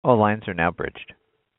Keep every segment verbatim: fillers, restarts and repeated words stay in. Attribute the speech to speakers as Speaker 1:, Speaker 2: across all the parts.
Speaker 1: All lines are now bridged.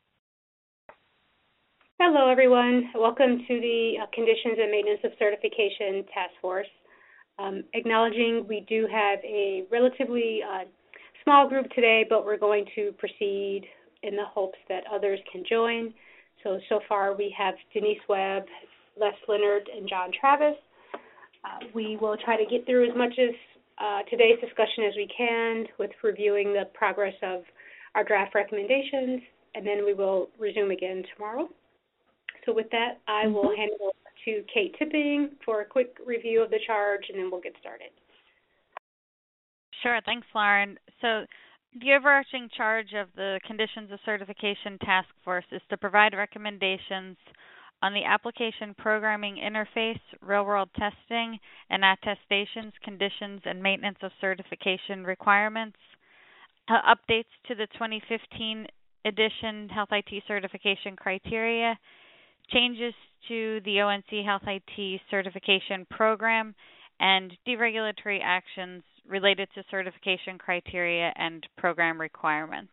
Speaker 2: Hello, everyone. Welcome to the uh, Conditions and Maintenance of Certification Task Force. Um, acknowledging we do have a relatively uh, small group today, but we're going to proceed in the hopes that others can join. So, so far we have Denise Webb, Les Leonard, and John Travis. Uh, we will try to get through as much as uh, today's discussion as we can with reviewing the progress of our draft recommendations, and then we will resume again tomorrow. So with that, I will
Speaker 3: Mm-hmm.
Speaker 2: hand it over to Kate Tipping for a quick review of the charge, and then we'll get started.
Speaker 4: Sure. Thanks, Lauren. So the overarching charge of the Conditions of Certification Task Force is to provide recommendations on the application programming interface, real-world testing, and attestations, conditions, and maintenance of certification requirements, uh, updates to the twenty fifteen edition Health I T certification criteria, changes to the O N C Health I T certification program, and deregulatory actions related to certification criteria and program requirements.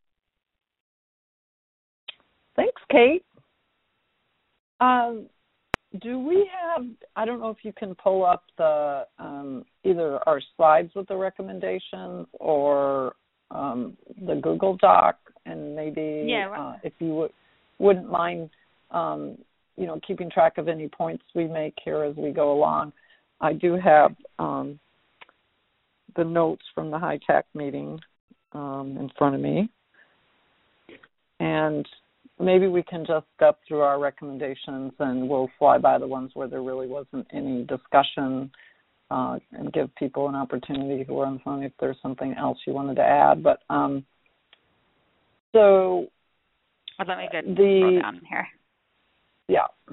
Speaker 3: Thanks, Kate. Um, do we have, I don't know if you can pull up the um, either our slides with the recommendations or um, the Google Doc, and maybe
Speaker 4: Yeah.
Speaker 3: uh, if you would, wouldn't mind, um, you know, keeping track of any points we make here as we go along. I do have um, the notes from the High Tech meeting um, in front of me, and maybe we can just step through our recommendations and we'll fly by the ones where there really wasn't any discussion uh, and give people an opportunity who are on the phone if there's something else you wanted to add. But um, so
Speaker 4: Oh, let me get
Speaker 3: the
Speaker 4: scroll down here.
Speaker 3: yeah.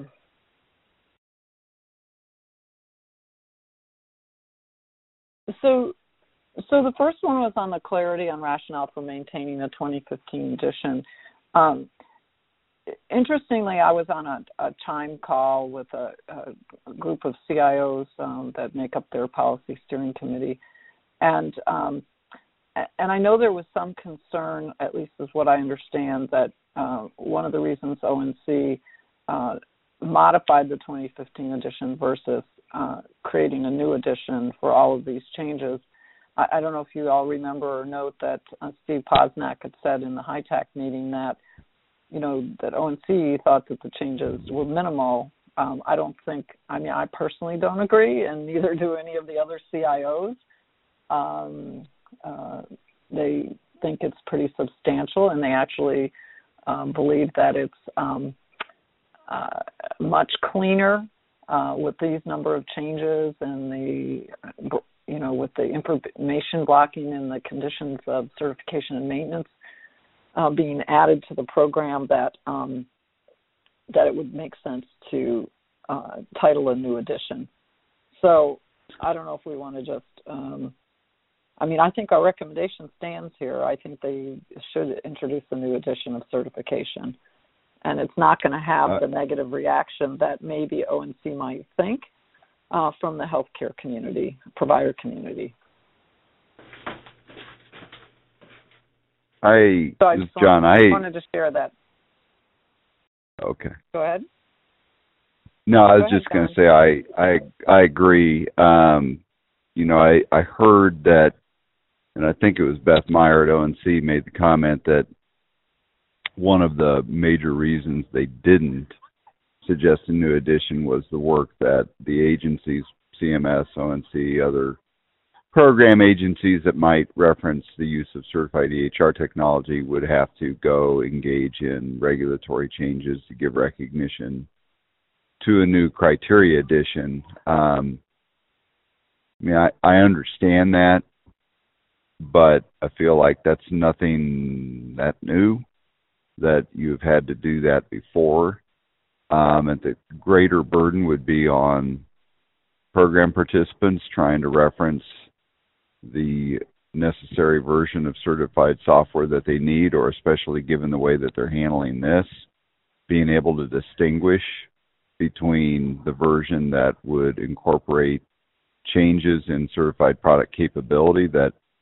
Speaker 3: So so the first one was on the clarity on rationale for maintaining the twenty fifteen edition. Um, Interestingly, I was on a, a time call with a, a group of C I Os um, that make up their policy steering committee, and um, and I know there was some concern, at least is what I understand, that uh, one of the reasons O N C uh, modified the twenty fifteen edition versus uh, creating a new edition for all of these changes. I, I don't know if you all remember or note that uh, Steve Posnack had said in the High Tech meeting that you know, that O N C thought that the changes were minimal. Um, I don't think, I mean, I personally don't agree, and neither do any of the other C I Os. Um, uh, they think it's pretty substantial, and they actually um, believe that it's um, uh, much cleaner uh, with these number of changes and the, you know, with the information blocking and the conditions of certification and maintenance Uh, being added to the program, that um, that it would make sense to uh, title a new edition. So I don't know if we want to just, um, I mean, I think our recommendation stands here. I think they should introduce a new edition of certification. And it's not going to have uh, the negative reaction that maybe O N C might think uh, from the healthcare community, provider community.
Speaker 5: I,
Speaker 3: so I
Speaker 5: John,
Speaker 3: wanted,
Speaker 5: I
Speaker 3: wanted to share that.
Speaker 5: Okay.
Speaker 3: Go ahead.
Speaker 5: No, I was
Speaker 3: Go
Speaker 5: just going to say I, I I agree. Um, you know, I, I heard that, and I think it was Beth Meyer at O N C made the comment that one of the major reasons they didn't suggest a new edition was the work that the agencies, C M S, O N C, other program agencies that might reference the use of certified E H R technology would have to go engage in regulatory changes to give recognition to a new criteria edition. Um, I mean, I, I understand that, but I feel like that's nothing that new, that you've had to do that before, um, and the greater burden would be on program participants trying to reference the necessary version of certified software that they need, or especially given the way that they're handling this, being able to distinguish between the version that would incorporate changes in certified product capability that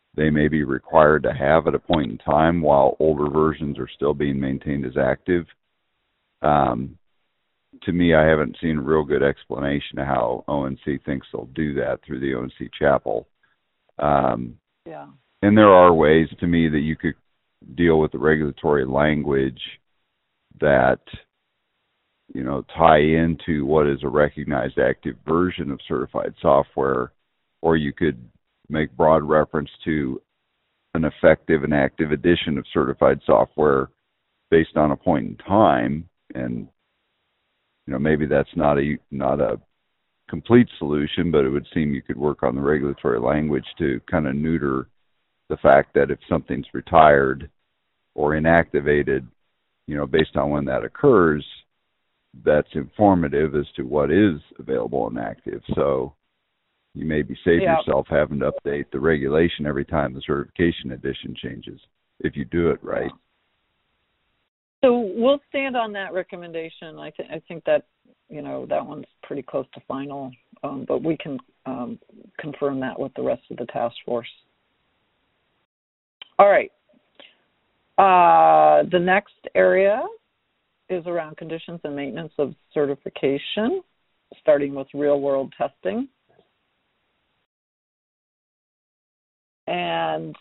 Speaker 5: they may be required to have at a point in time while older versions are still being maintained as active. Um, to me, I haven't seen a real good explanation of how O N C thinks they'll do that through the O N C chapel. Um,
Speaker 3: yeah.
Speaker 5: And there are ways, to me, that you could deal with the regulatory language that, you know, tie into what is a recognized active version of certified software, or you could make broad reference to an effective and active edition of certified software based on a point in time. And, you know, maybe that's not a not a complete solution, but it would seem you could work on the regulatory language to kind of neuter the fact that if something's retired or inactivated, you know, based on when that occurs, that's informative as to what is available and active. So you maybe save
Speaker 3: yeah.
Speaker 5: yourself having to update the regulation every time the certification edition changes, if you do it right.
Speaker 3: So we'll stand on that recommendation. I, th- I think that, you know, that one's pretty close to final, um, but we can um, confirm that with the rest of the task force. All right. Uh, the next area is around conditions and maintenance of certification, starting with real-world testing. And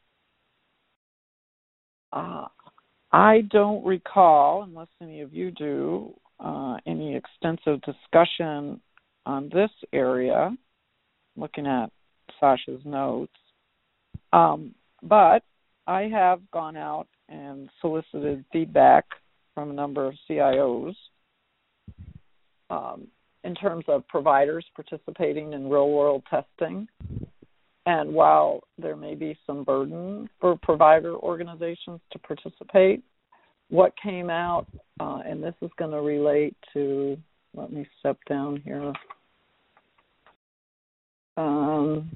Speaker 3: uh, I don't recall, unless any of you do, uh, any extensive discussion on this area, looking at Sasha's notes. Um, but I have gone out and solicited feedback from a number of C I Os um, in terms of providers participating in real-world testing. And while there may be some burden for provider organizations to participate, what came out, uh, and this is going to relate to, let me step down here. Um,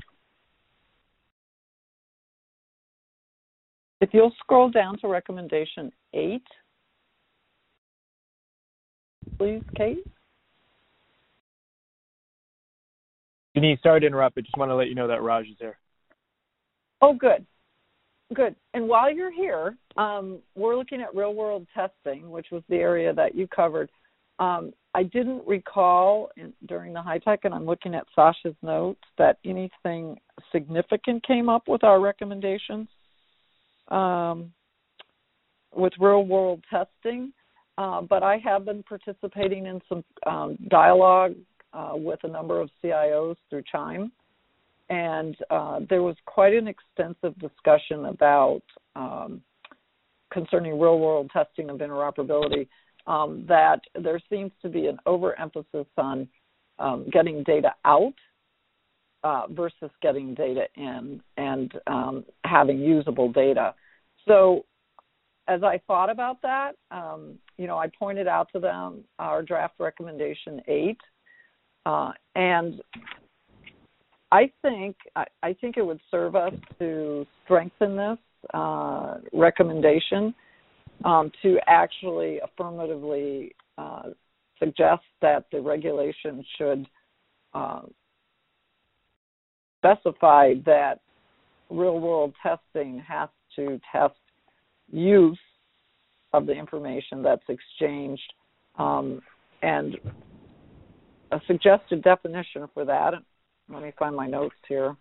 Speaker 3: if you'll scroll down to recommendation eight, please, Kate.
Speaker 1: Denise, sorry to interrupt, but just want to let you know that Raj is there.
Speaker 3: Oh, good. Good. And while you're here, um, we're looking at real-world testing, which was the area that you covered. Um, I didn't recall in, during the high-tech, and I'm looking at Sasha's notes, that anything significant came up with our recommendations um, with real-world testing. Uh, but I have been participating in some um, dialogue uh, with a number of C I Os through Chime. And uh, there was quite an extensive discussion about um, concerning real-world testing of interoperability, um, that there seems to be an overemphasis on um, getting data out uh, versus getting data in and um, having usable data. So as I thought about that, um, you know, I pointed out to them our draft recommendation eight, uh, and I think I, I think it would serve us to strengthen this uh, recommendation um, to actually affirmatively uh, suggest that the regulation should uh, specify that real-world testing has to test use of the information that's exchanged, um, and a suggested definition for that. Let me find my notes here.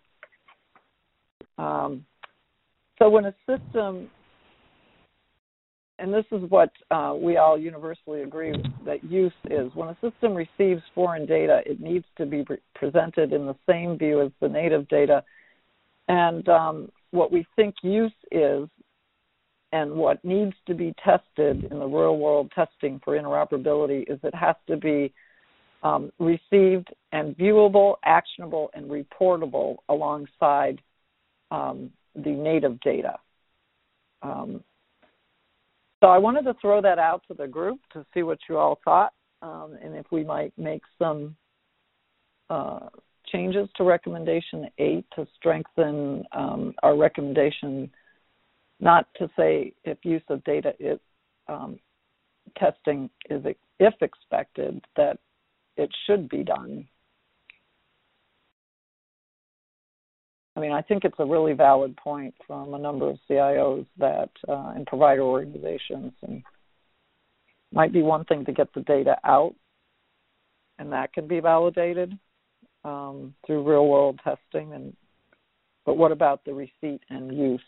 Speaker 3: Um, so when a system, and this is what uh, we all universally agree that use is, when a system receives foreign data, it needs to be pre- presented in the same view as the native data. And um, what we think use is, and what needs to be tested in the real-world testing for interoperability, is it has to be Um, received and viewable, actionable, and reportable alongside um, the native data. Um, so I wanted to throw that out to the group to see what you all thought, um, and if we might make some uh, changes to recommendation eight to strengthen um, our recommendation, not to say if use of data is, um, testing is, if expected, that it should be done. I mean, I think it's a really valid point from a number of C I Os that uh, and provider organizations, and might be one thing to get the data out, and that can be validated um, through real-world testing. And but what about the receipt and use?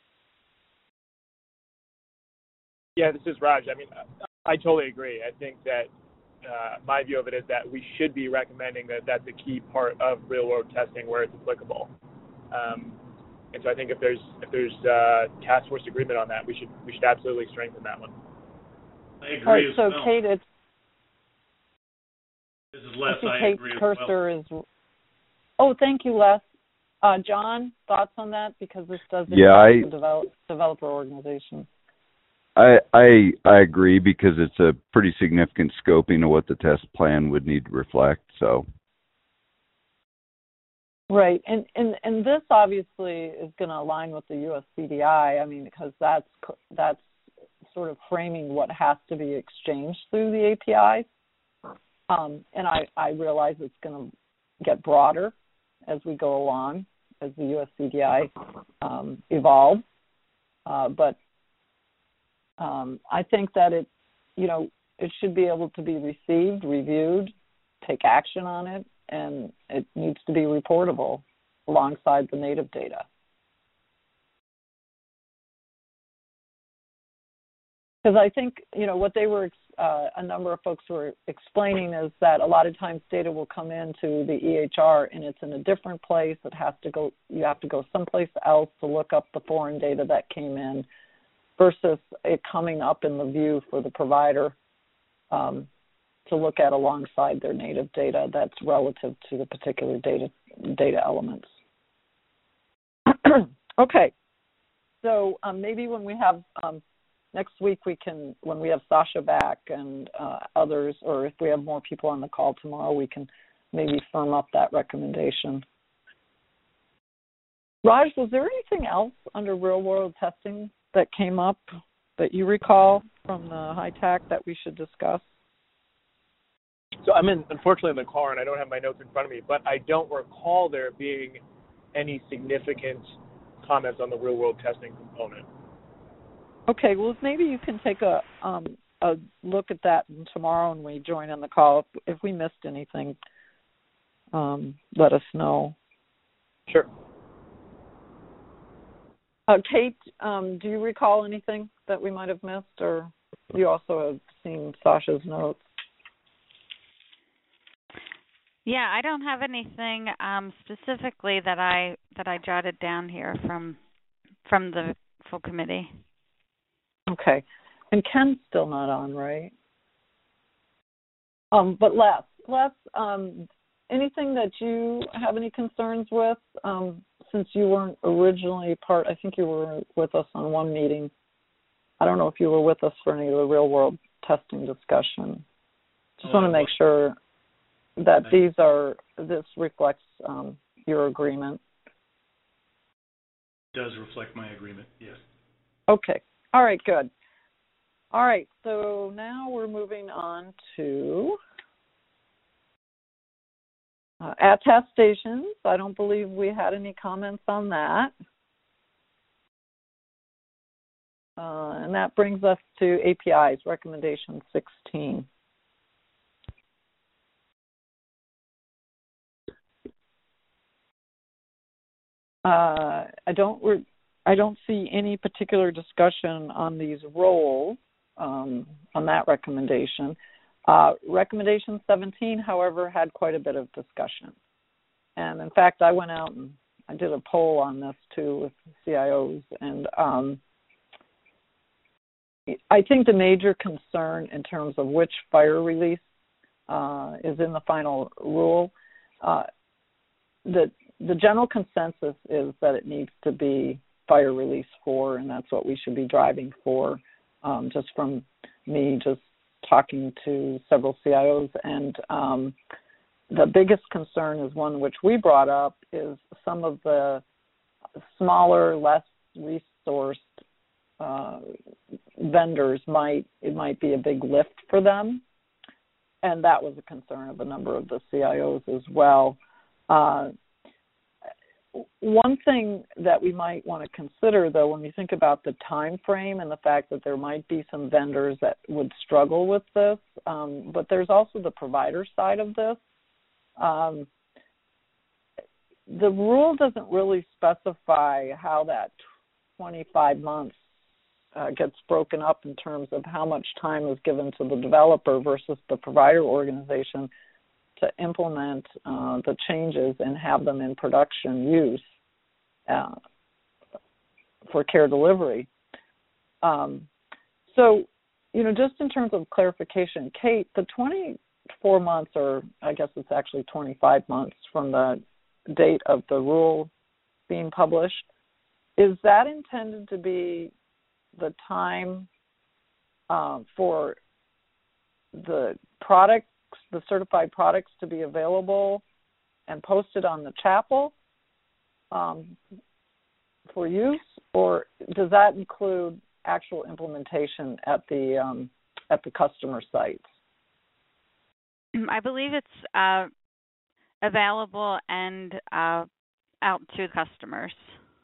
Speaker 1: Yeah, this is Raj. I mean, I, I totally agree. I think that uh, my view of it is that we should be recommending that that's a key part of real-world testing where it's applicable. Um, and so I think if there's if there's uh, task force agreement on that, we should we should absolutely strengthen that one.
Speaker 6: I agree.
Speaker 3: All right,
Speaker 6: as
Speaker 3: so
Speaker 6: well.
Speaker 3: Kate, it's
Speaker 6: This is Les.
Speaker 3: I see
Speaker 6: I
Speaker 3: Kate's
Speaker 6: agree as
Speaker 3: cursor
Speaker 6: well.
Speaker 3: is. Oh, thank you, Les. Uh, John, thoughts on that, because this does impact
Speaker 5: Yeah, I-
Speaker 3: the develop, developer organization.
Speaker 5: I I I agree, because it's a pretty significant scoping of what the test plan would need to reflect. So
Speaker 3: Right, and and and this obviously is going to align with the U S C D I. I mean, because that's that's sort of framing what has to be exchanged through the A P Is. Um, and I I realize it's going to get broader as we go along, as the U S C D I um, evolves. Uh, but um, I think that it, you know, it should be able to be received, reviewed, take action on it, and it needs to be reportable alongside the native data. Because I think, you know, what they were, uh, a number of folks were explaining is that a lot of times data will come into the E H R and it's in a different place. It has to go, you have to go someplace else to look up the foreign data that came in, versus it coming up in the view for the provider um, to look at alongside their native data that's relative to the particular data data elements. Okay, so um, maybe when we have um, next week, we can, when we have Sasha back and uh, others, or if we have more people on the call tomorrow, we can maybe firm up that recommendation. Raj, was there anything else under real-world testing that came up that you recall from the high tech that we should discuss?
Speaker 1: So I'm in, unfortunately in the car and I don't have my notes in front of me, but I don't recall there being any significant comments on the real-world testing component.
Speaker 3: Okay, well, maybe you can take a um, a look at that tomorrow when we join on the call. If, if we missed anything, um, let us know.
Speaker 1: Sure.
Speaker 3: Uh, Kate, um, do you recall anything that we might have missed, or you also have seen Sasha's notes?
Speaker 4: Yeah, I don't have anything um, specifically that I that I jotted down here from from the full committee.
Speaker 3: Okay, and Ken's still not on, right? Um, but Les, Les, um, anything that you have any concerns with? Um, since you weren't originally part, I think you were with us on one meeting. I don't know if you were with us for any of the real-world testing discussion. Just
Speaker 6: Oh,
Speaker 3: want to make sure that these are, this reflects um, your agreement.
Speaker 6: It does reflect my agreement, yes.
Speaker 3: Okay. All right, good. All right, so now we're moving on to uh, attestations. I don't believe we had any comments on that. Uh, and that brings us to A P Is, recommendation sixteen. Uh, I don't re- I don't see any particular discussion on these roles um, on that recommendation. Uh, recommendation seventeen, however, had quite a bit of discussion. And in fact, I went out and I did a poll on this too with C I Os. And um, I think the major concern in terms of which fire release uh, is in the final rule, uh, the, the general consensus is that it needs to be fire release four, and that's what we should be driving for, um, just from me just talking to several C I Os. And um, the biggest concern is one which we brought up, is some of the smaller, less resourced uh, vendors might, it might be a big lift for them. And that was a concern of a number of the C I Os as well. Uh, one thing that we might want to consider, though, when you think about the time frame and the fact that there might be some vendors that would struggle with this, um, but there's also the provider side of this. Um, the rule doesn't really specify how that twenty-five months uh, gets broken up in terms of how much time is given to the developer versus the provider organization to implement uh, the changes and have them in production use uh, for care delivery. Um, so, you know, just in terms of clarification, Kate, the twenty-four months, or I guess it's actually twenty-five months from the date of the rule being published, is that intended to be the time uh, for the product, the certified products to be available and posted on the chapel um, for use, or does that include actual implementation at the um, at the customer sites?
Speaker 4: I believe it's uh, available and uh, out to customers.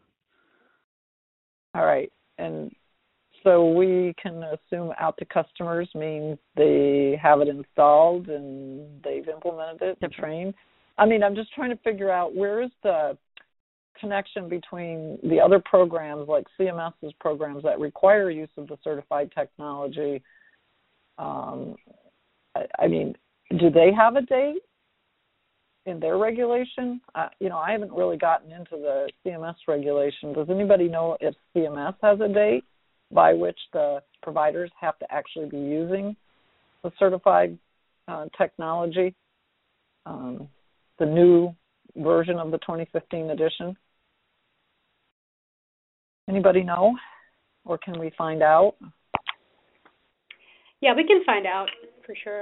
Speaker 3: All right, and so we can assume out to customers means they have it installed and they've implemented it and trained. I mean, I'm just trying to figure out where is the connection between the other programs like CMS's programs that require use of the certified technology. Um, I, I mean, do they have a date in their regulation? Uh, you know, I haven't really gotten into the C M S regulation. Does anybody know if C M S has a date by which the providers have to actually be using the certified uh, technology, um, the new version of the twenty fifteen edition? Anybody know, or can we find out?
Speaker 2: Yeah, we can find out for sure.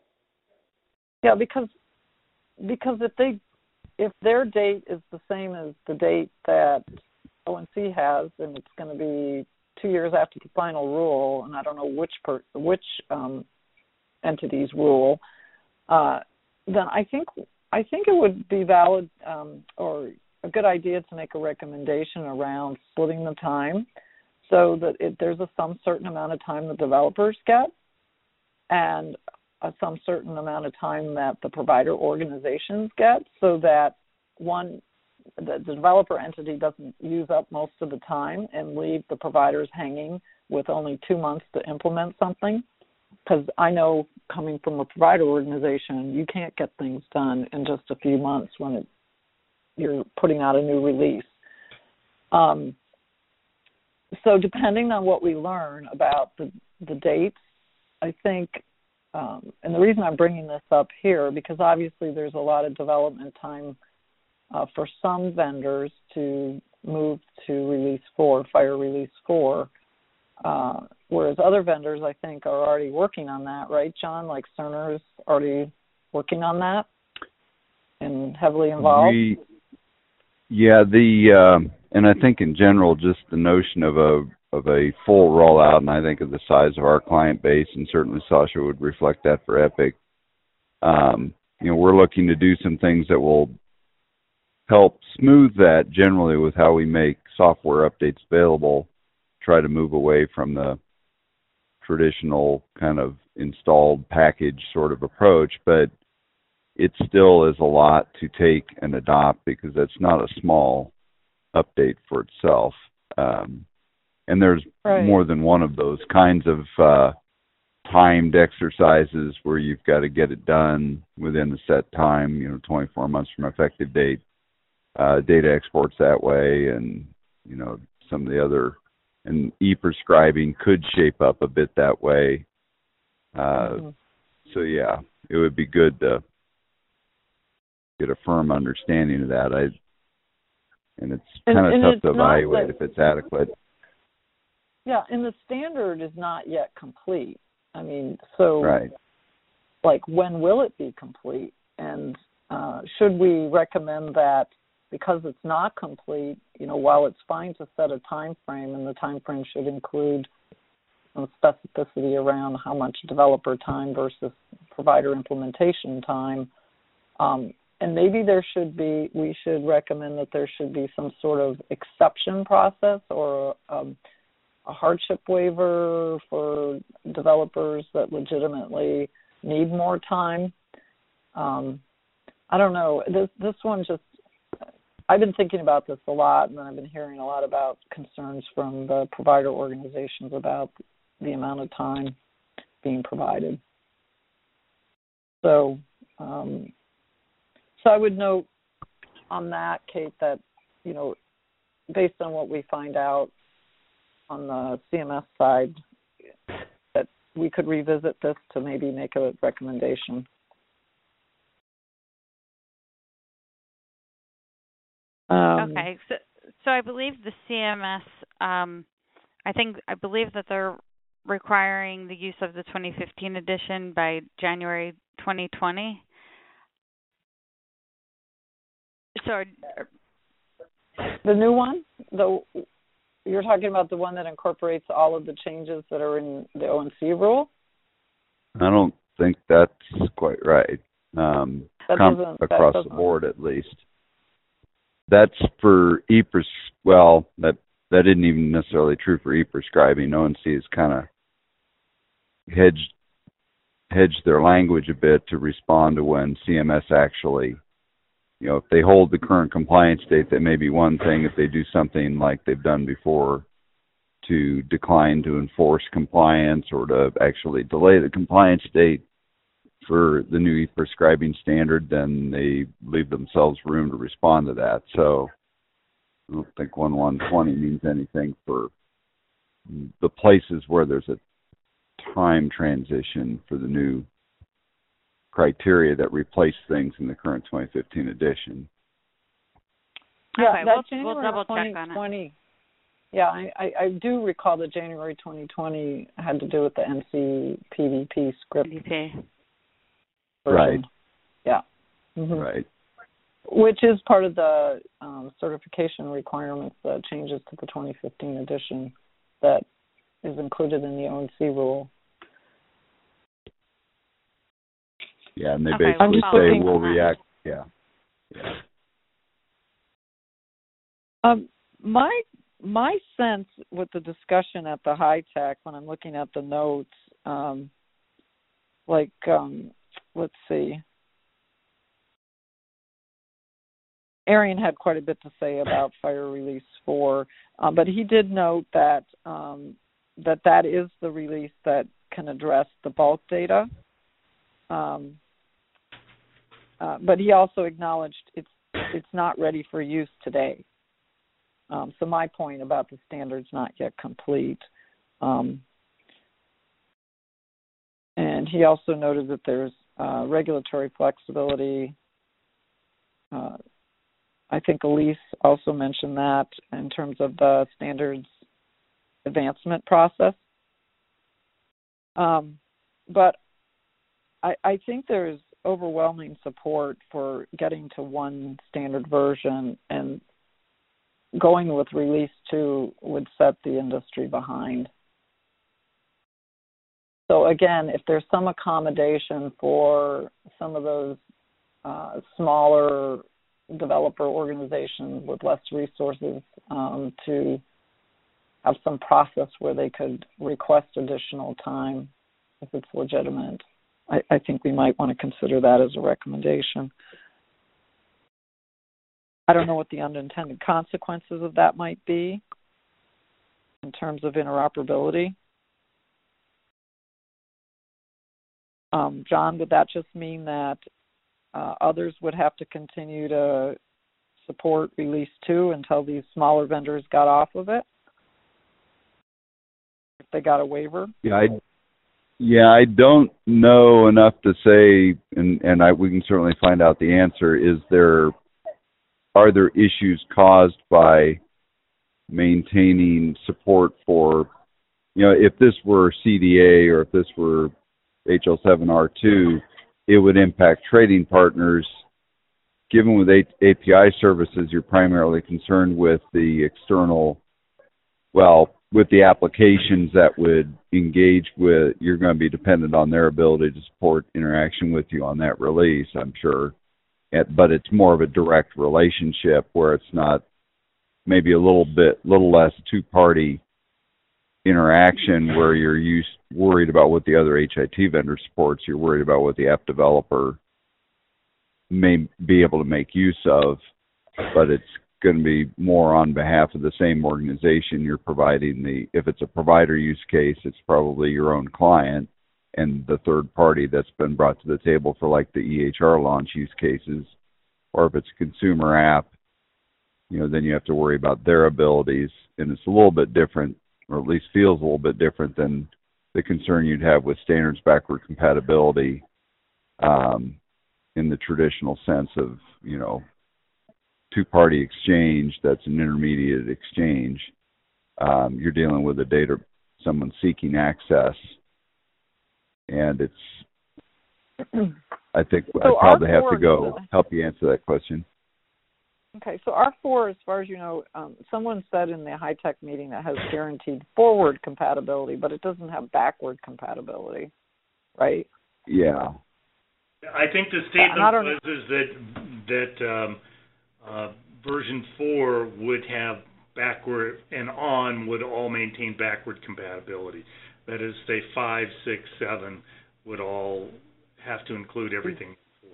Speaker 3: Yeah, because because if they if their date is the same as the date that O N C has, and it's going to be two years after the final rule, and I don't know which per, which um, entities rule, uh, then I think I think it would be valid um, or a good idea to make a recommendation around splitting the time so that it, there's a some certain amount of time the developers get and a some certain amount of time that the provider organizations get, so that one, the developer entity doesn't use up most of the time and leave the providers hanging with only two months to implement something. Because I know, coming from a provider organization, you can't get things done in just a few months when it, you're putting out a new release. Um, so depending on what we learn about the, the dates, I think, um, and the reason I'm bringing this up here, because obviously there's a lot of development time uh, for some vendors to move to release four, fire release four, uh, whereas other vendors, I think, are already working on that, right, John? Like Cerner's already working on that and heavily involved?
Speaker 5: We, yeah, the um, and I think in general, just the notion of a of a full rollout, and I think of the size of our client base, and certainly Sasha would reflect that for Epic. Um, you know, we're looking to do some things that will help smooth that generally with how we make software updates available, try to move away from the traditional kind of installed package sort of approach, but it still is a lot to take and adopt because that's not a small update for itself. Um, and there's right. more than one of those kinds of uh, timed exercises where you've got to get it done within a set time, you know, twenty-four months from effective date. Uh, data exports that way, and, you know, some of the other, and e-prescribing could shape up a bit that way. Uh, mm-hmm. So, yeah, it would be good to get a firm understanding of that. I, and it's kind of tough to evaluate like, if it's adequate.
Speaker 3: Yeah, and the standard is not yet complete. I mean, so,
Speaker 5: right.
Speaker 3: like, when will it be complete? And uh, should we recommend that because it's not complete, you know, while it's fine to set a time frame, and the time frame should include some specificity around how much developer time versus provider implementation time, um, and maybe there should be, we should recommend that there should be some sort of exception process or um, a hardship waiver for developers that legitimately need more time. Um, I don't know. This this one just, I've been thinking about this a lot, and I've been hearing a lot about concerns from the provider organizations about the amount of time being provided. So, um, so I would note on that, Kate, that, you know, based on what we find out on the C M S side, that we could revisit this to maybe make a recommendation. Um,
Speaker 4: okay, so so I believe the C M S, um, I think I believe that they're requiring the use of the twenty fifteen edition by January twenty twenty. So
Speaker 3: the new one, the you're talking about the one that incorporates all of the changes that are in the O N C rule?
Speaker 5: I don't think that's quite right. Um,
Speaker 3: that
Speaker 5: com- across the board, at least. That's for e-pres. Well, that that isn't even necessarily true for e-prescribing. O N C has kind of hedged hedged their language a bit to respond to when C M S actually, you know, if they hold the current compliance date, that may be one thing. If they do something like they've done before to decline to enforce compliance or to actually delay the compliance date for the new e-prescribing standard, then they leave themselves room to respond to that. So I don't think one one twenty means anything for the places where there's a time transition for the new criteria that replace things in the current twenty fifteen edition.
Speaker 3: Yeah,
Speaker 4: okay,
Speaker 3: that
Speaker 4: we'll,
Speaker 3: January
Speaker 4: we'll double check on it.
Speaker 3: Yeah, I, I, I do recall that January twenty twenty had to do with the N C P V P script.
Speaker 4: P V P.
Speaker 3: Version.
Speaker 5: Right.
Speaker 3: Yeah. Mm-hmm.
Speaker 5: Right.
Speaker 3: Which is part of the um, certification requirements, the changes to the twenty fifteen edition that is included in the O N C rule.
Speaker 5: Yeah, and they
Speaker 4: Okay,
Speaker 5: basically
Speaker 3: we'll
Speaker 5: say we'll react. Yeah. Yeah.
Speaker 3: Um, my my sense with the discussion at the high tech, when I'm looking at the notes, um, like um, let's see, Arian had quite a bit to say about Fire Release four, um, but he did note that um, that that is the release that can address the bulk data. Um, uh, but he also acknowledged it's it's not ready for use today. Um, so my point about the standard's not yet complete. Um, and he also noted that there's uh, regulatory flexibility. Uh, I think Elise also mentioned that in terms of the standards advancement process. Um, but I, I think there's overwhelming support for getting to one standard version, and going with release two would set the industry behind. So again, if there's some accommodation for some of those uh, smaller developer organizations with less resources um, to have some process where they could request additional time if it's legitimate, I, I think we might want to consider that as a recommendation. I don't know what the unintended consequences of that might be in terms of interoperability. Um, John, would that just mean that uh, others would have to continue to support Release two until these smaller vendors got off of it? If they got a waiver?
Speaker 5: Yeah, I, yeah, I don't know enough to say, and, and I, we can certainly find out the answer. Is there, are there issues caused by maintaining support for, you know, if this were C D A or if this were H L seven R two, it would impact trading partners. Given with A P I services, you're primarily concerned with the external, well, with the applications that would engage with, you're going to be dependent on their ability to support interaction with you on that release, I'm sure. but it's more of a direct relationship where it's not maybe a little bit, little less two-party interaction where you're used, worried about what the other H I T vendor supports. You're worried about what the app developer may be able to make use of, but it's going to be more on behalf of the same organization. You're providing the, if it's a provider use case, it's probably your own client and the third party that's been brought to the table for like the E H R launch use cases. Or if it's a consumer app, you know, then you have to worry about their abilities, and it's a little bit different, or at least feels a little bit different than the concern you'd have with standards backward compatibility um, in the traditional sense of, you know, two-party exchange that's an intermediate exchange. Um, you're dealing with a data, someone seeking access, and it's, I think so I probably have to go help you answer that question.
Speaker 3: Okay, so R four, as far as you know, um, someone said in the high-tech meeting that has guaranteed forward compatibility, but it doesn't have backward compatibility, right?
Speaker 5: Yeah.
Speaker 6: I think the statement was is that that um, uh, version four would have backward and on would all maintain backward compatibility. That is, say five, six, seven would all have to include everything.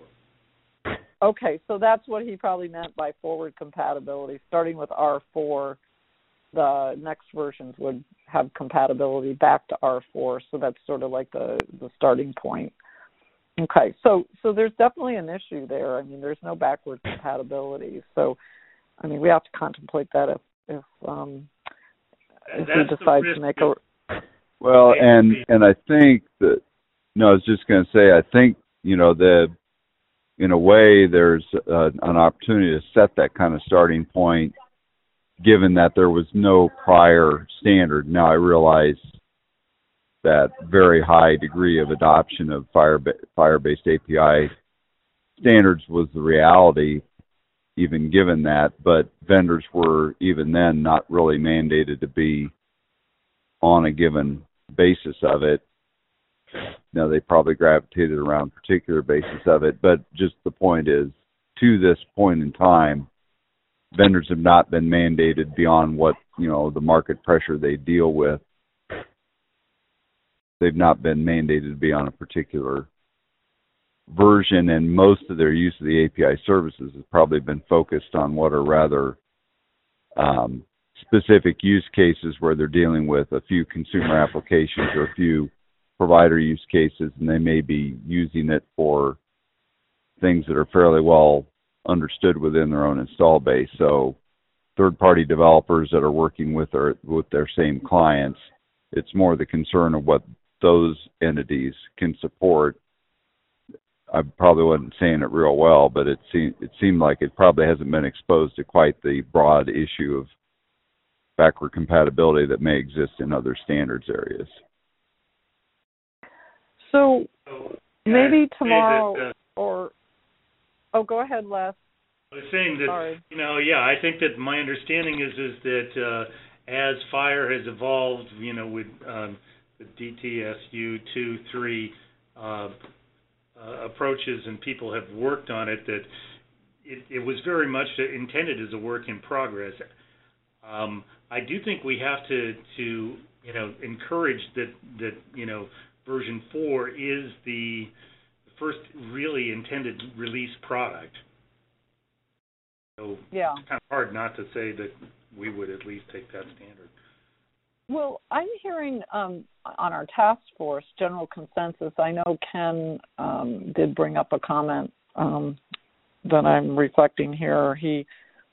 Speaker 3: Okay, so that's what he probably meant by forward compatibility. Starting with R four, the next versions would have compatibility back to R four, so that's sort of like the, the starting point. Okay, so so there's definitely an issue there. I mean, there's no backward compatibility. So, I mean, we have to contemplate that if if, um, if we decide to make a...
Speaker 5: Well, and and I think that, no, I was just going to say, I think, you know, the... in a way, there's uh, an opportunity to set that kind of starting point, given that there was no prior standard. Now, I realize that very high degree of adoption of Fire, Fire-based A P I standards was the reality, even given that, but vendors were, even then, not really mandated to be on a given basis of it. Now, they probably gravitated around particular basis of it, but just the point is, to this point in time, vendors have not been mandated beyond what, you know, the market pressure they deal with. They've not been mandated to be on a particular version, and most of their use of the A P I services has probably been focused on what are rather um, specific use cases where they're dealing with a few consumer applications or a few provider use cases, and they may be using it for things that are fairly well understood within their own install base. So third-party developers that are working with their, with their same clients, it's more the concern of what those entities can support. I probably wasn't saying it real well, but it seemed, it seemed like it probably hasn't been exposed to quite the broad issue of backward compatibility that may exist in other standards areas.
Speaker 3: So maybe tomorrow
Speaker 6: that, uh,
Speaker 3: or oh, go ahead, Les.
Speaker 6: I was saying that
Speaker 3: Sorry.
Speaker 6: you know, yeah, I think that my understanding is is that uh, as Fire has evolved, you know, with um, the D T S U two, three uh, uh, approaches, and people have worked on it, that it, it was very much intended as a work in progress. Um, I do think we have to to you know encourage that that you know. Version four is the first really intended release product. So
Speaker 3: yeah.
Speaker 6: It's kind of hard not to say that we would at least take that standard.
Speaker 3: Well, I'm hearing um, on our task force general consensus. I know Ken um, did bring up a comment um, that I'm reflecting here. He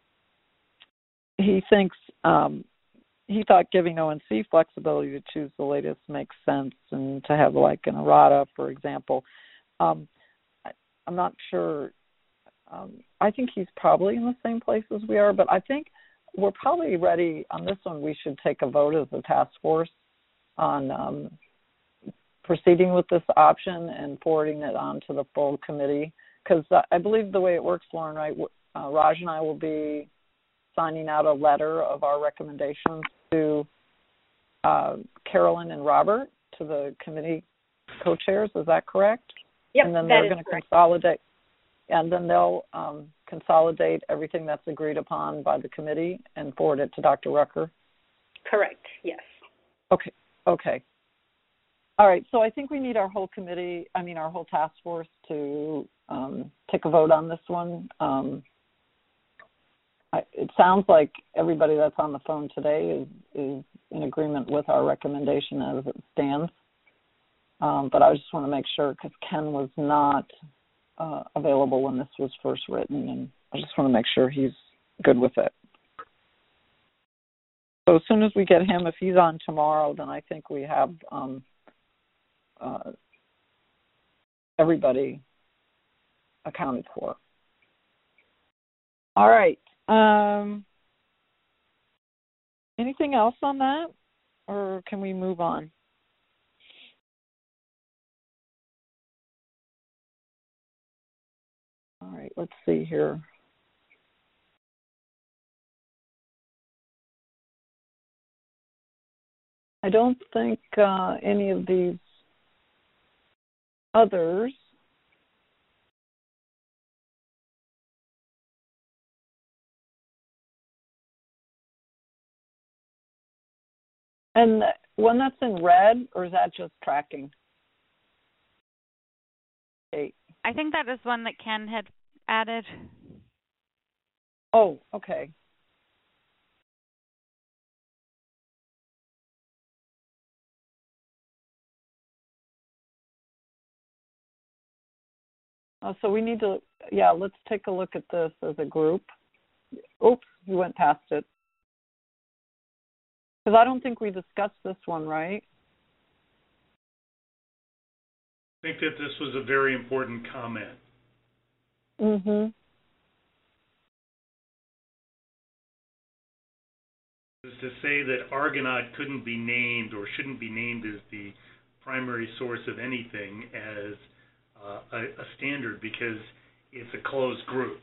Speaker 3: he thinks um, he thought giving O N C flexibility to choose the latest makes sense, and to have like an errata, for example. Um, I, I'm not sure. Um, I think he's probably in the same place as we are, but I think we're probably ready on this one. We should take a vote as a task force on um, proceeding with this option and forwarding it on to the full committee, because I believe the way it works, Lauren, right, uh, Raj and I will be signing out a letter of our recommendations to uh, Carolyn and Robert, to the committee co-chairs. Is that correct?
Speaker 2: Yep,
Speaker 3: and then
Speaker 2: that
Speaker 3: they're going to
Speaker 2: correct.
Speaker 3: consolidate. and then they'll um, consolidate everything that's agreed upon by the committee and forward it to Doctor Rucker?
Speaker 2: Correct, yes.
Speaker 3: Okay, okay. All right, so I think we need our whole committee, I mean our whole task force to um, take a vote on this one. Um, I, it sounds like everybody that's on the phone today is, is in agreement with our recommendation as it stands. Um, but I just want to make sure because Ken was not uh, available when this was first written, and I just want to make sure he's good with it. So as soon as we get him, if he's on tomorrow, then I think we have um, uh, everybody accounted for. All right. Um, anything else on that, or can we move on? All right, let's see here. I don't think uh, any of these others and one that's in red, or is that just tracking? Eight.
Speaker 4: I think that is one that Ken had added.
Speaker 3: Oh, okay. Uh, so we need to, yeah, let's take a look at this as a group. Oops, you went past it. Because I don't think we discussed this one, right?
Speaker 6: I think that this was a very important comment.
Speaker 3: Mm-hmm.
Speaker 6: Is to say that Argonaut couldn't be named or shouldn't be named as the primary source of anything as uh, a, a standard because it's a closed group.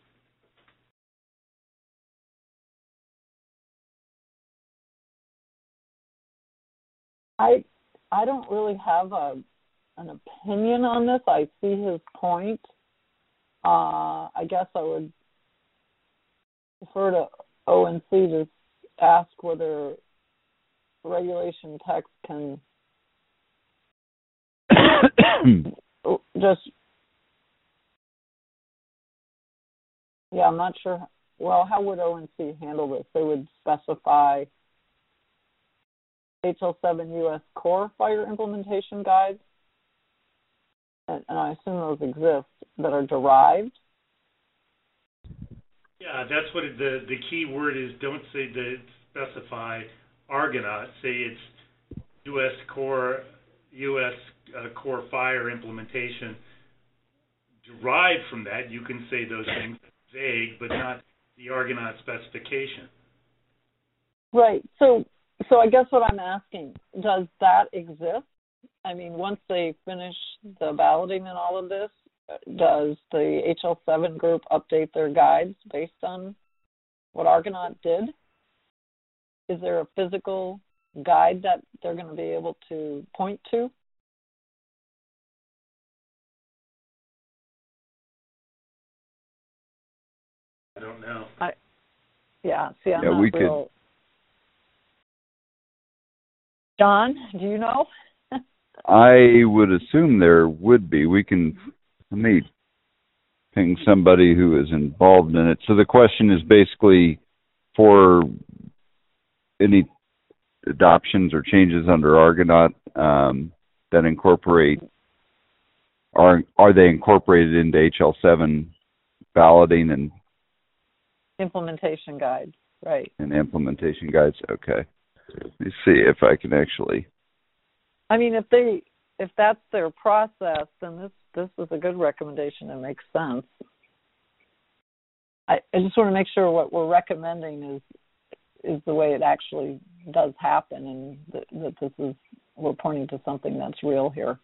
Speaker 3: I I don't really have a an opinion on this. I see his point. Uh, I guess I would defer to O N C to ask whether regulation text can just, yeah, I'm not sure. Well, how would O N C handle this? They would specify H L seven U S core fire implementation guides, and, and I assume those exist, that are derived.
Speaker 6: Yeah, that's what it, the the key word is. Don't say that specify Argonaut. Say it's U S core U S uh, core fire implementation. Derived from that, you can say those things vague, but not the Argonaut specification.
Speaker 3: Right. So, so I guess what I'm asking, does that exist? I mean, once they finish the balloting and all of this, does the H L seven group update their guides based on what Argonaut did? Is there a physical guide that they're going to be able to point to?
Speaker 6: I don't know.
Speaker 3: I, yeah, see, I'm
Speaker 5: yeah,
Speaker 3: not
Speaker 5: we
Speaker 3: real...
Speaker 5: could.
Speaker 3: John, do you know?
Speaker 5: I would assume there would be. We can, let me ping somebody who is involved in it. So the question is basically for any adoptions or changes under Argonaut um, that incorporate, are are they incorporated into H L seven balloting and
Speaker 3: Implementation guides, right.
Speaker 5: and implementation guides? Okay. Let me see if I can actually.
Speaker 3: I mean, if they if that's their process, then this this is a good recommendation. It makes sense. I, I just want to make sure what we're recommending is is the way it actually does happen, and that, that this is we're pointing to something that's real here.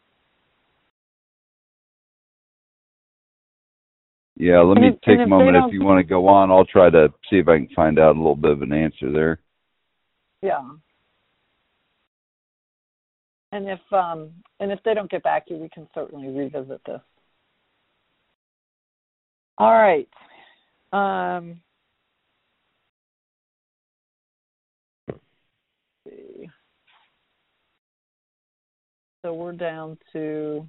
Speaker 5: Yeah, let
Speaker 3: and
Speaker 5: me
Speaker 3: if,
Speaker 5: take
Speaker 3: if
Speaker 5: a moment.
Speaker 3: if
Speaker 5: you want to go on, I'll try to see if I can find out a little bit of an answer there.
Speaker 3: Yeah. And if um and if they don't get back to you, we can certainly revisit this. All right. Um, let's see. So we're down to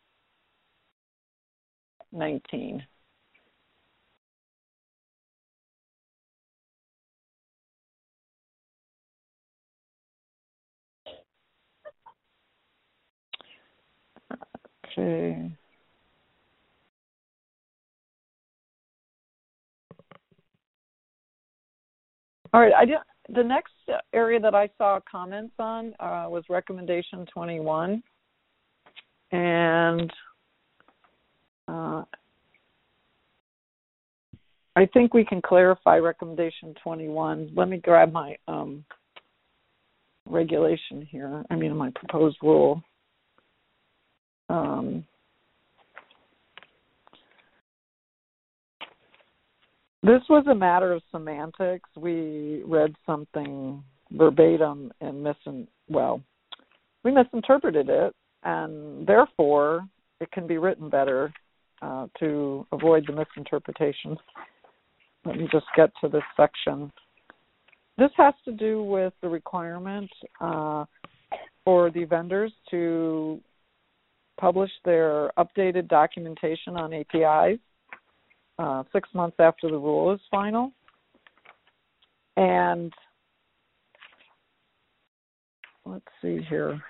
Speaker 3: nineteen. Okay. All right. I did, the next area that I saw comments on uh, was recommendation twenty-one, and uh, I think we can clarify recommendation twenty-one. Let me grab my um, regulation here. I mean, my proposed rule. Um, this was a matter of semantics. We read something verbatim and mis- well, we misinterpreted it, and therefore it can be written better uh, to avoid the misinterpretation. Let me just get to this section. This has to do with the requirement uh, for the vendors to publish their updated documentation on A P Is uh, six months after the rule is final. And let's see here.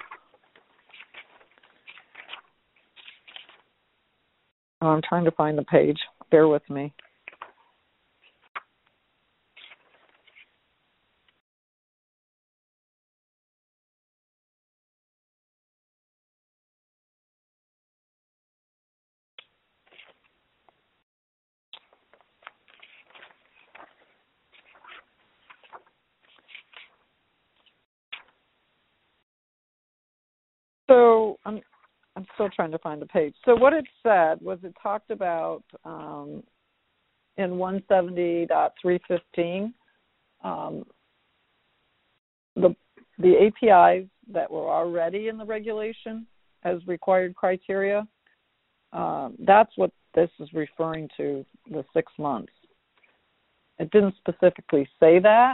Speaker 3: Oh, I'm trying to find the page. Bear with me. So I'm I'm still trying to find the page. So what it said was it talked about um, in one seventy point three fifteen um, the the A P Is that were already in the regulation as required criteria. Um, that's what this is referring to, the six months. It didn't specifically say that.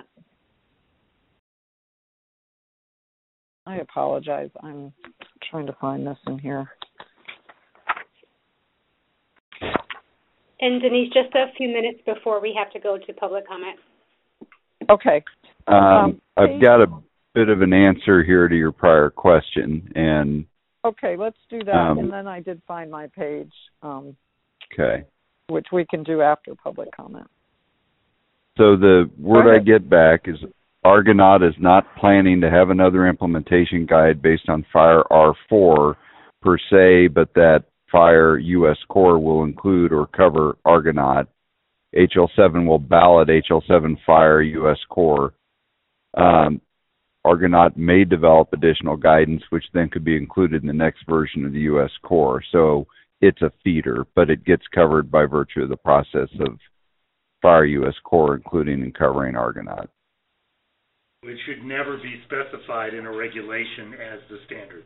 Speaker 3: I apologize. I'm trying to find this in here.
Speaker 2: And Denise, just a few minutes before we have to go to public comment.
Speaker 3: Okay.
Speaker 5: Um,
Speaker 3: Um,
Speaker 5: I've got a bit of an answer here to your prior question, and
Speaker 3: okay, let's do that.
Speaker 5: Um,
Speaker 3: and then I did find my page, um,
Speaker 5: okay.
Speaker 3: which we can do after public comment.
Speaker 5: So the word
Speaker 3: Go
Speaker 5: I
Speaker 3: ahead.
Speaker 5: get back is Argonaut is not planning to have another implementation guide based on FIRE R four per se, but that FIRE U S Core will include or cover Argonaut. H L seven will ballot H L seven FIRE U S Core. Um, Argonaut may develop additional guidance, which then could be included in the next version of the U S Core. So it's a feeder, but it gets covered by virtue of the process of FIRE U S Core, including and covering Argonaut.
Speaker 6: It should never be specified in a regulation as the standard.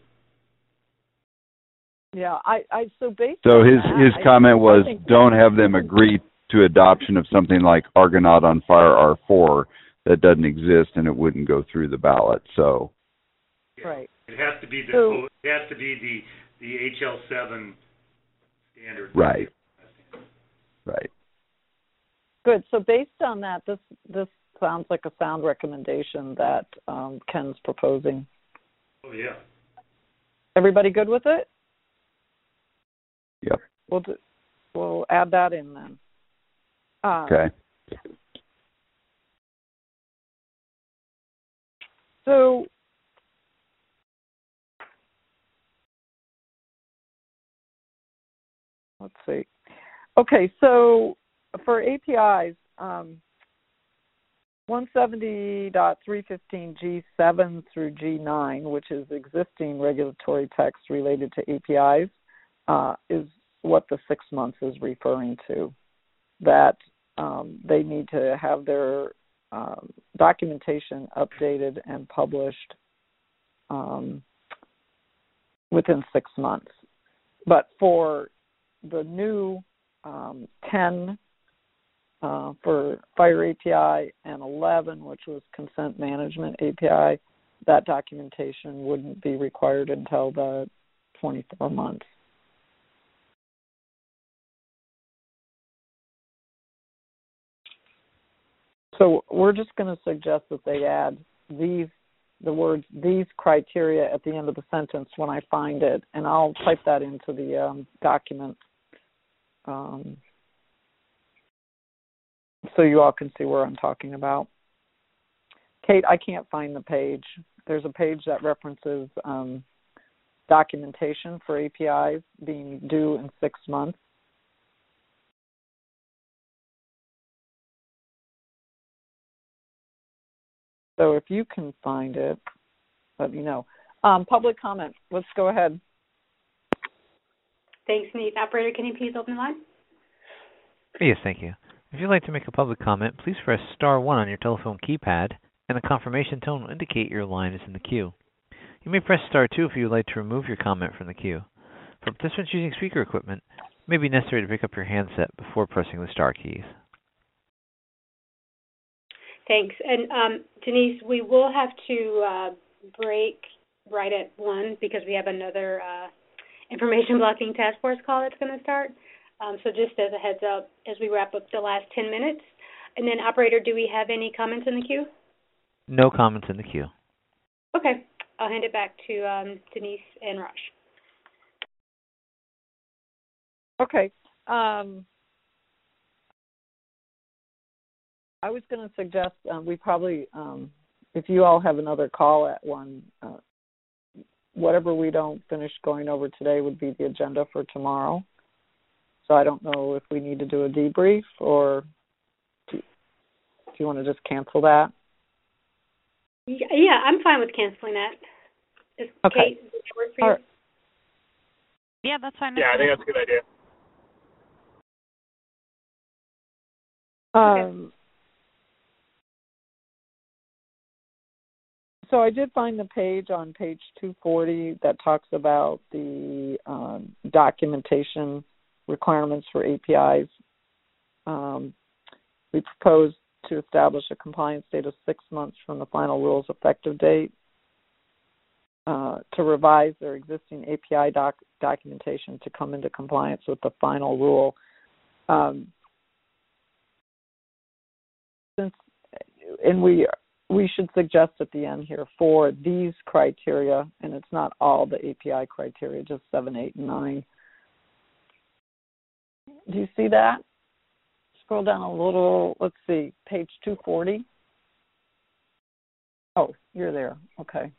Speaker 3: Yeah, I, I so based
Speaker 5: So
Speaker 3: on
Speaker 5: his
Speaker 3: that,
Speaker 5: his
Speaker 3: I
Speaker 5: comment
Speaker 3: think,
Speaker 5: was,
Speaker 3: I think
Speaker 5: don't have them agree to adoption of something like Argonaut on FIRE R four that doesn't exist, and it wouldn't go through the ballot. So
Speaker 6: Yeah.
Speaker 3: Right.
Speaker 6: It has to be the
Speaker 3: So-
Speaker 6: it has to be the the H L seven standard.
Speaker 5: right, right.
Speaker 3: Good. So based on that, this this sounds like a sound recommendation that um, Ken's proposing.
Speaker 6: Oh yeah.
Speaker 3: Everybody good with it?
Speaker 5: Yep.
Speaker 3: We'll do, we'll add that in then. Uh,
Speaker 5: Okay.
Speaker 3: So let's see. Okay, so for A P Is, um, one seventy point three fifteen G seven through G nine, which is existing regulatory text related to A P Is, uh, is what the six months is referring to. That um, they need to have their um, documentation updated and published um, within six months. But for the new um, ten uh, for Fire A P I and eleven, which was Consent Management A P I, that documentation wouldn't be required until the twenty-four months. So we're just going to suggest that they add these, the words, these criteria at the end of the sentence when I find it, and I'll type that into the um, document um, so you all can see where I'm talking about. Kate, I can't find the page. There's a page that references um, documentation for A P Is being due in six months. So if you can find it, let me know. Um, public comment. Let's go ahead.
Speaker 2: Thanks, Nate. Operator, can you please open the line?
Speaker 7: Yes, thank you. If you'd like to make a public comment, please press star one on your telephone keypad, and a confirmation tone will indicate your line is in the queue. You may press star two if you would like to remove your comment from the queue. For participants using speaker equipment, it may be necessary to pick up your handset before pressing the star keys.
Speaker 2: Thanks. And um, Denise, we will have to uh, break right at one because we have another uh, information blocking task force call that's going to start. Um, so just as a heads up, as we wrap up the last ten minutes. And then, operator, do we have any comments in the queue?
Speaker 7: No comments in the queue.
Speaker 2: Okay. I'll hand it back to um, Denise and Raj.
Speaker 3: Okay. Um, I was going to suggest uh, we probably, um, if you all have another call at one, uh, whatever we don't finish going over today would be the agenda for tomorrow. So I don't know if we need to do a debrief or do, do you want to just cancel that?
Speaker 2: Yeah, I'm fine with canceling that. Is
Speaker 3: Okay.
Speaker 2: Kate, does that work for you?
Speaker 3: Right.
Speaker 4: Yeah, that's fine.
Speaker 1: Yeah, I think that's a good idea.
Speaker 3: Um, okay. So I did find the page on page two forty that talks about the um, documentation requirements for A P Is. Um, we proposed to establish a compliance date of six months from the final rule's effective date, uh, to revise their existing A P I doc- documentation to come into compliance with the final rule. Um, since, and we we should suggest at the end here for these criteria, and it's not all the A P I criteria, just seven, eight, and nine. Do you see that? Scroll down a little. Let's see, page two forty. Oh, you're there. Okay.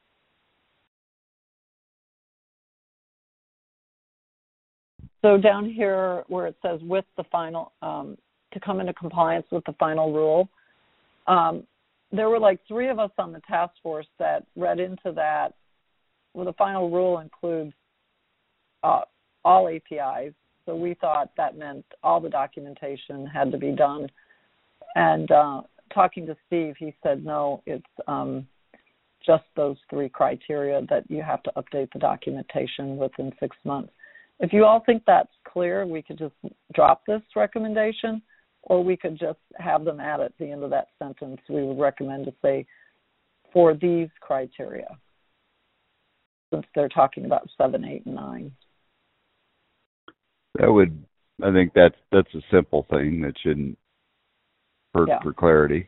Speaker 3: So down here where it says with the final, um, to come into compliance with the final rule, um, there were like three of us on the task force that read into that. Well, the final rule includes uh, all A P Is. So we thought that meant all the documentation had to be done. And uh, talking to Steve, he said, no, it's um, just those three criteria that you have to update the documentation within six months. If you all think that's clear, we could just drop this recommendation, or we could just have them add at the end of that sentence. We would recommend to say, for these criteria, since they're talking about seven, eight, and nine.
Speaker 5: That would, I think that's that's a simple thing that shouldn't hurt
Speaker 3: Yeah.
Speaker 5: for clarity.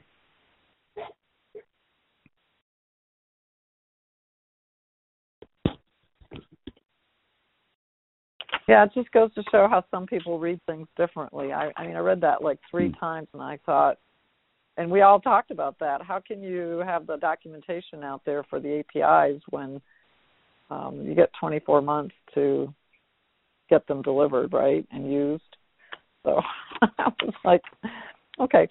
Speaker 3: Yeah, it just goes to show how some people read things differently. I, I mean, I read that like three mm. times, and I thought, and we all talked about that. How can you have the documentation out there for the A P Is when um, you get twenty-four months to get them delivered, right, and used? So I was like, okay.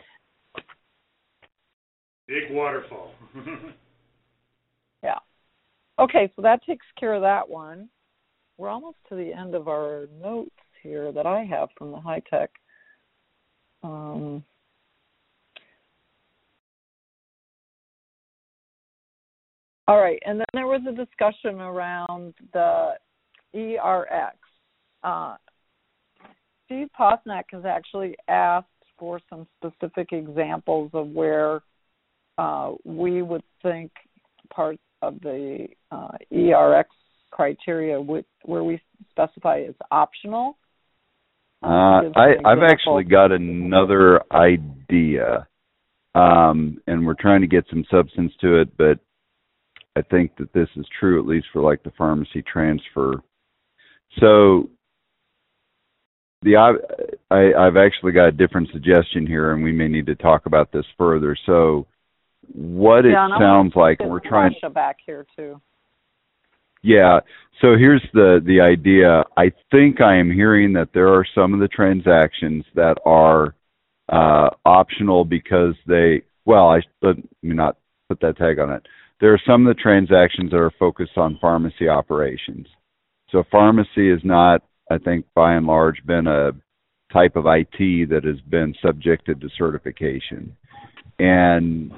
Speaker 6: Big waterfall.
Speaker 3: Yeah. Okay, so that takes care of that one. We're almost to the end of our notes here that I have from the high tech. Um, all right, and then there was a discussion around the E R X. Uh, Steve Posnack has actually asked for some specific examples of where uh, we would think part of the uh, E R X criteria would, where we specify as optional.
Speaker 5: Uh, I, I've actually got another idea, um, and we're trying to get some substance to it, but I think that this is true at least for like the pharmacy transfer. So the I, I've actually got a different suggestion here, and we may need to talk about this further. So what it
Speaker 3: yeah,
Speaker 5: sounds like, and we're trying
Speaker 3: to back here too.
Speaker 5: Yeah. So here's the, the idea. I think I am hearing that there are some of the transactions that are uh, optional because they, well, I let me not put that tag on it. There are some of the transactions that are focused on pharmacy operations. So pharmacy is not, I think, by and large, been a type of I T that has been subjected to certification. And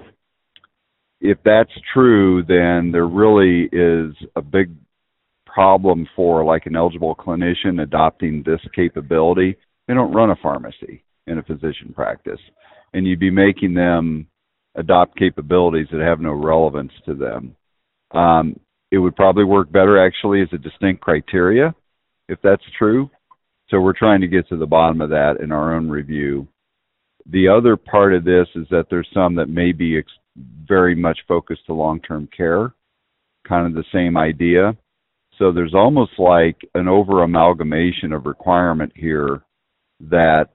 Speaker 5: if that's true, then there really is a big problem for like an eligible clinician adopting this capability. They don't run a pharmacy in a physician practice, and you'd be making them adopt capabilities that have no relevance to them. Um, it would probably work better actually as a distinct criteria if that's true. So we're trying to get to the bottom of that in our own review. The other part of this is that there's some that may be ex- very much focused to long-term care, kind of the same idea. So there's almost like an over-amalgamation of requirement here that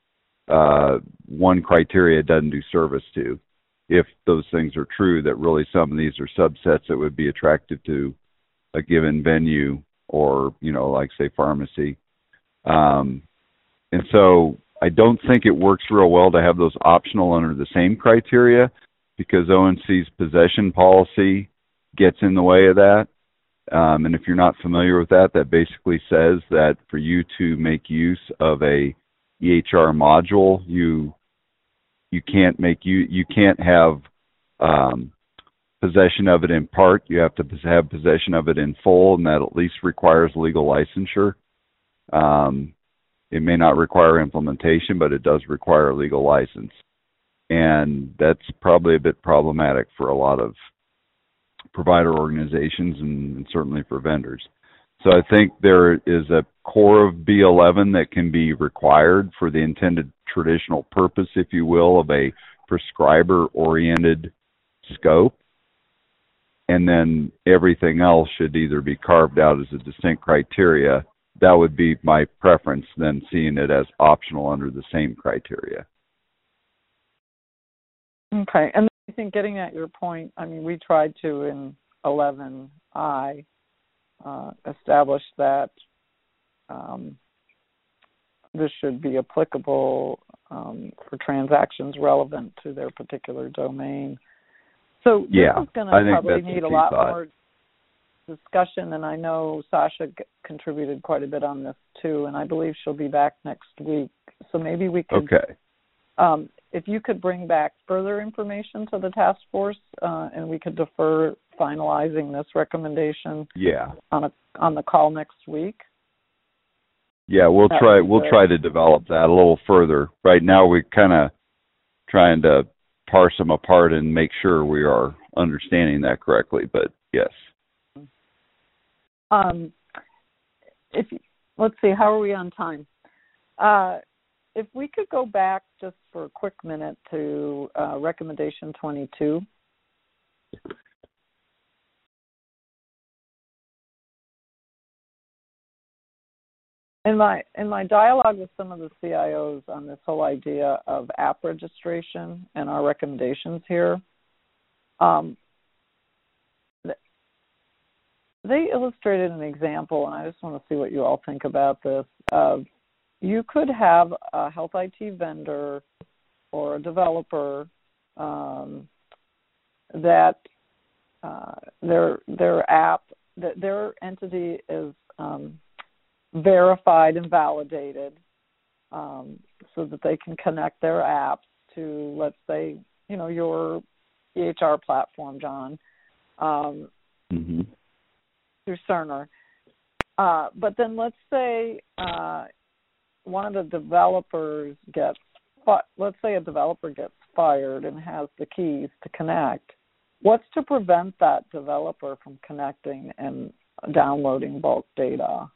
Speaker 5: uh, one criteria doesn't do service to. If those things are true, that really some of these are subsets that would be attractive to a given venue or, you know, like, say, pharmacy. Um, and so I don't think it works real well to have those optional under the same criteria because O N C's possession policy gets in the way of that. Um, and if you're not familiar with that, that basically says that for you to make use of a E H R module, you you can't make you you can't have um, possession of it in part. You have to have possession of it in full, and that at least requires legal licensure. Um, it may not require implementation, but it does require a legal license, and that's probably a bit problematic for a lot of provider organizations and, and certainly for vendors. So I think there is a core of B eleven that can be required for the intended traditional purpose, if you will, of a prescriber-oriented scope. And then everything else should either be carved out as a distinct criteria. That would be my preference than seeing it as optional under the same criteria.
Speaker 3: Okay. And I think getting at your point, I mean, we tried to in eleven I uh, establish that um, this should be applicable um, for transactions relevant to their particular domain. So this
Speaker 5: yeah,
Speaker 3: is going to probably need a lot
Speaker 5: thought.
Speaker 3: more discussion, and I know Sasha g- contributed quite a bit on this too, and I believe she'll be back next week. So maybe we could,
Speaker 5: okay.
Speaker 3: um, if you could bring back further information to the task force, uh, and we could defer finalizing this recommendation
Speaker 5: yeah.
Speaker 3: on a on the call next week.
Speaker 5: Yeah, we'll
Speaker 3: that
Speaker 5: try we'll
Speaker 3: good.
Speaker 5: try to develop that a little further. Right now we're kind of trying to parse them apart and make sure we are understanding that correctly, but yes.
Speaker 3: Um, if let's see, how are we on time? Uh, if we could go back just for a quick minute to uh, recommendation twenty-two. In my in my dialogue with some of the C I Os on this whole idea of app registration and our recommendations here, um, they illustrated an example, and I just want to see what you all think about this. Uh, you could have a health I T vendor or a developer um, that uh, their their app, that their entity is um, verified and validated, um, so that they can connect their apps to, let's say, you know, your E H R platform, John. Um,
Speaker 5: mm-hmm. Through
Speaker 3: Cerner. Uh, but then let's say uh, one of the developers gets, let's say a developer gets fired and has the keys to connect, what's to prevent that developer from connecting and downloading bulk data?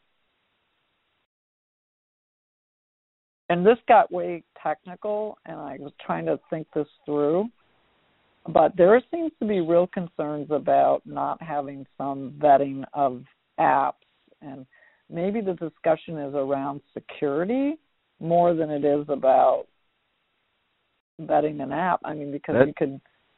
Speaker 3: And this got way technical, and I was trying to think this through. But there seems to be real concerns about not having some vetting of apps, and maybe the discussion is around security more than it is about vetting an app. I mean, because that, you could.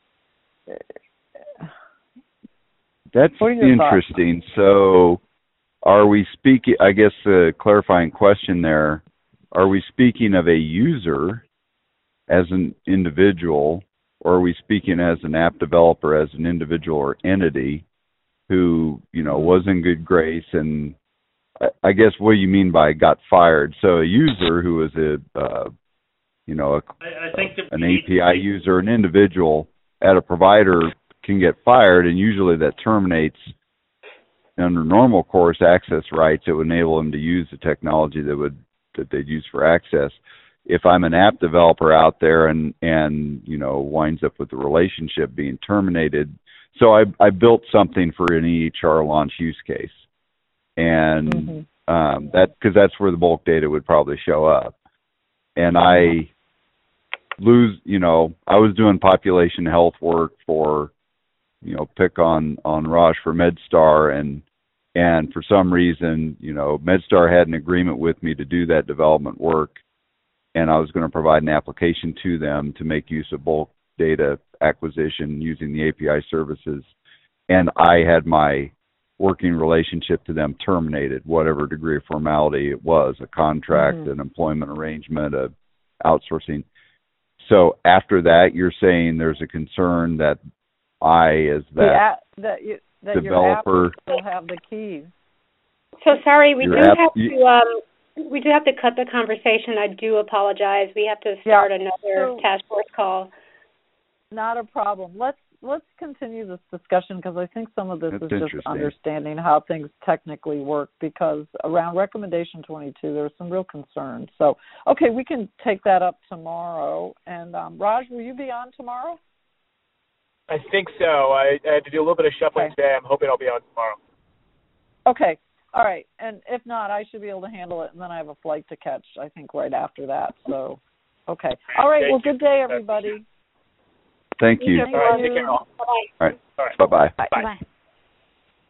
Speaker 5: That's interesting. Thoughts? So, are we speaking? I guess a clarifying question there: are we speaking of a user as an individual? Or are we speaking as an app developer, as an individual or entity who, you know, was in good grace and I, I guess what do you mean by got fired? So a user who is a, uh, you know, a,
Speaker 6: I, I think
Speaker 5: an A P I user, an individual at a provider can get fired, and usually that terminates under normal course access rights. It would enable them to use the technology that would that they'd use for access. If I'm an app developer out there and, and, you know, winds up with the relationship being terminated. So I, I built something for an E H R launch use case. And mm-hmm. um, that, because that's where the bulk data would probably show up. And I lose, you know, I was doing population health work for, you know, pick on, on Raj for MedStar. And, and for some reason, you know, MedStar had an agreement with me to do that development work. And I was going to provide an application to them to make use of bulk data acquisition using the A P I services. And I had my working relationship to them terminated, whatever degree of formality it was, a contract, mm-hmm. an employment arrangement, a outsourcing. So after that, you're saying there's a concern that I, as that,
Speaker 3: app, that, you, that
Speaker 5: developer,
Speaker 3: your app will have the keys.
Speaker 2: So sorry, we do
Speaker 5: app,
Speaker 2: have
Speaker 5: you,
Speaker 2: to... Um, We do have to cut the conversation. I do apologize. We have to start
Speaker 3: yeah.
Speaker 2: another
Speaker 3: so,
Speaker 2: task force call.
Speaker 3: Not a problem. Let's let's continue this discussion because I think some of this
Speaker 5: That's
Speaker 3: is just understanding how things technically work, because around recommendation twenty-two, there's some real concerns. So, okay, we can take that up tomorrow. And um, Raj, will you be on tomorrow?
Speaker 1: I think so. I, I had to do a little bit of shuffling
Speaker 3: okay.
Speaker 1: today. I'm hoping I'll be on tomorrow.
Speaker 3: Okay. All right, and if not, I should be able to handle it, and then I have a flight to catch, I think, right after that. So, okay. All right, well, good day, everybody.
Speaker 5: Thank you.
Speaker 1: All right, take care.
Speaker 5: All right, bye-bye.
Speaker 1: Bye.
Speaker 5: Bye.
Speaker 3: Bye.